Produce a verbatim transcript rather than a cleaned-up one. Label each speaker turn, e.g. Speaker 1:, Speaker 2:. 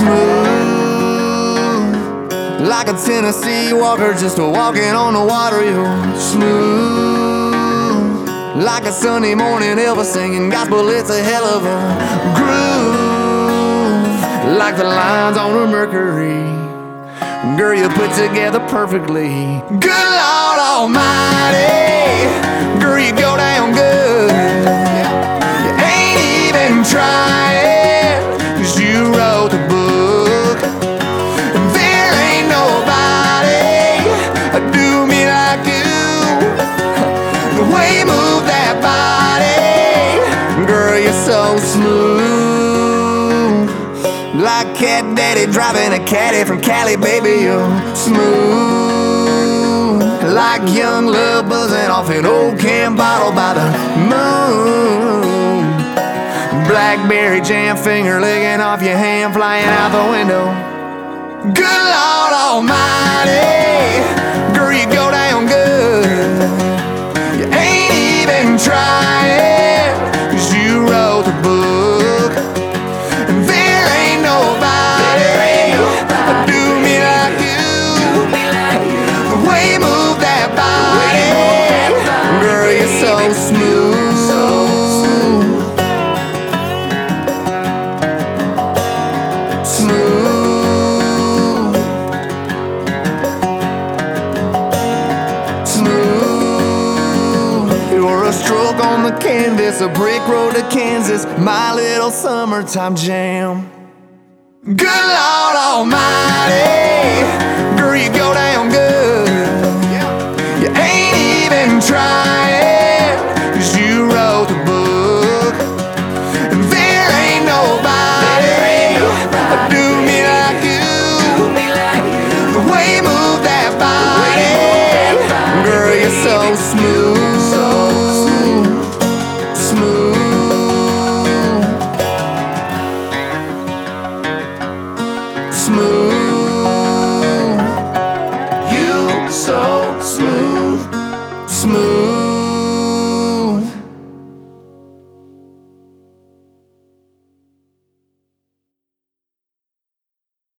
Speaker 1: smooth, like a Tennessee walker just walking on the water. You're smooth, like a Sunday morning Elvis singing gospel. It's a hell of a groove, like the lines on a Mercury. Girl, you put together perfectly. Good Lord Almighty, girl, you go down good. You ain't even trying, 'cause you wrote the book. There ain't nobody do me like you. The way you move that body, girl, you're so smooth, like Cat Daddy driving a caddy from Cali. Baby, you're smooth, like young love buzzing off an old can bottle by the moon. Blackberry jam finger licking off your hand, flying out the window. Good Lord Almighty, girl, you go down good. You ain't even trying, 'cause you wrote the book. And there ain't nobody do me like you. The way you move that body, girl, you're so smooth. Smooth, smooth. You're a stroke on the canvas, a brick road to Kansas, my little summertime jam. Good Lord Almighty.